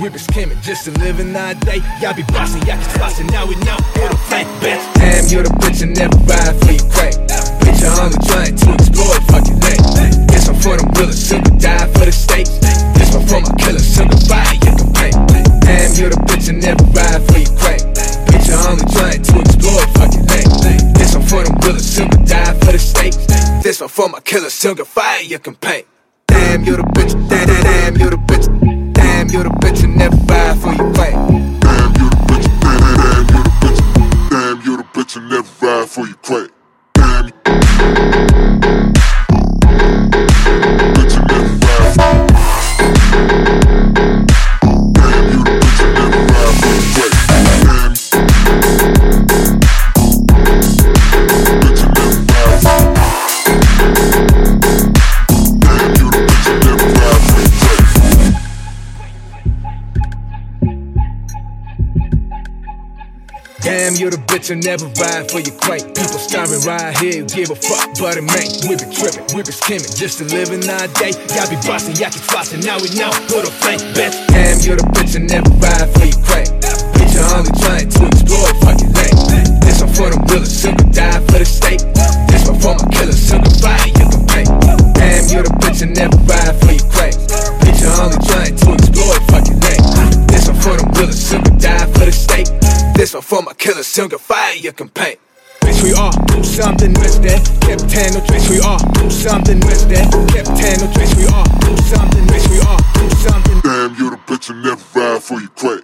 whipping, skimming, just a living all day. Y'all be bossing, y'all can flossing, now we know who the fake bitch. Damn, you're the bitch and never ride for your crack. Bitch, you're only trying to explore it, fuck your leg. This one for them willing, sugar die for the stakes. This one for my killer, sugar fire, you can pay. Damn, you're the bitch and never ride for your crack. Bitch, you're only trying to explore it, fuck your leg. This one for them willing, sugar die for the stakes. This one for my killer, sugar fire, you can paint. Damn, you're the bitch, damn, you're the bitch. Damn, you're the bitch and never ride for your crack. Damn, you're the bitch, damn, you're the bitch. Damn, you're the bitch and never ride for your crack. Damn, bitch and never ride. Damn, you're the bitch and never ride for your crack. Damn, bitch and never ride. Damn, you're the bitch and never ride for your crack. Damn, you're the bitch and never ride for your crank. People starving right here, give a fuck, but it ain't. We been tripping, we been skimming, just a living all day. Y'all be bossing, y'all keep flossing, now we know who the fake bitch. Damn, you're the bitch and never ride for your crank. Bitch, you're only trying to explore it, fuck your leg. This one for them willing, sugar die for the state. This one for my killer, sugar fire, you can pay. Damn, you're the bitch and never ride for your crank. Bitch, you're only trying to explore it, fuck your leg. This one for them willing, sugar die for the state. This one for my killer, sugar fire, you can paint. Bitch, we all do something with that. Captain, no bitch, we all do something with that. Captain, no bitch, we all do something, bitch, we all do something. Damn, you're the bitch and never ride for your crack.